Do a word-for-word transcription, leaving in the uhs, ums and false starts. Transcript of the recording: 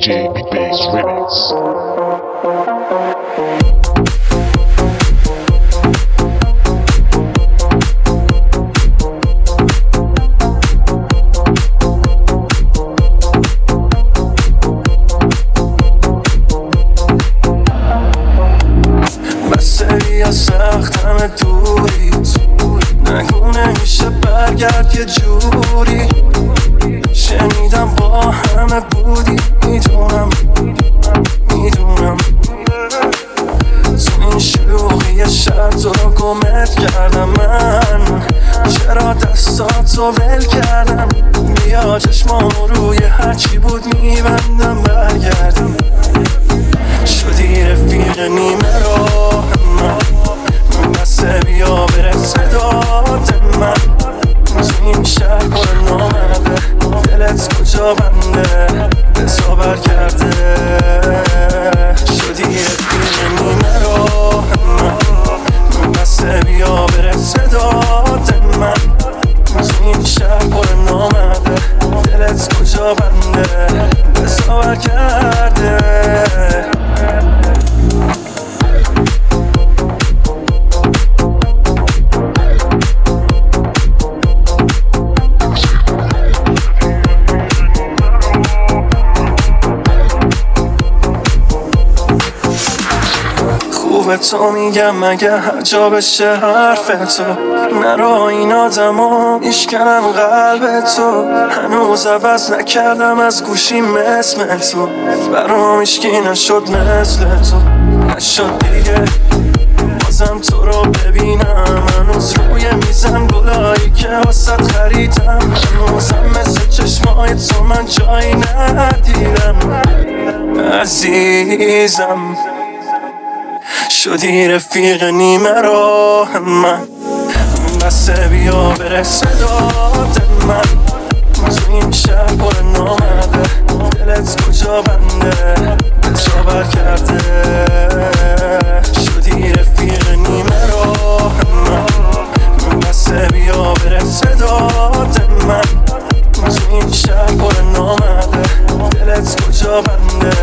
جی Big Bass Remix. بسه سخت همه دوریت نگو نمیشه برگرد یه جوری شنیدم با همه بودی میدونم میدونم تو این شلوغی شب تو رو گمت کردم من چرا دستاتو ول کردم بیا چشمامو روی هرچی بود میبندم برگردم شدی رفیق نیمه راه من بسه بیا برس داد من تو این شهر پر نامده دلت کجا بنده بزابر کرده شدی رفیق نیمه راه من بسه بیا برس داد من تو این شهر پر نامده دلت کجا بنده بزابر کرده به تو میگم مگه هر جا بشه حرف تو نرا این آدما میشکنن قلب تو هنوز عوض نکردم از گوشی مثل تو برام هیچکی نشد مثل تو نشد دیگه بازم تو رو ببینم هنوز روی میزم گلایی که واسط خریدم هنوزم مثل چشمای تو من جایی ندیدم عزیزم شدی رفیق نیمه راه من بسه بیا برس داد من تو این شهر پر نامده دلت کجا بنده بزابر کرده شدی رفیق نیمه راه من بسه بیا برس داد من تو این شهر پر نامده دلت کجا بنده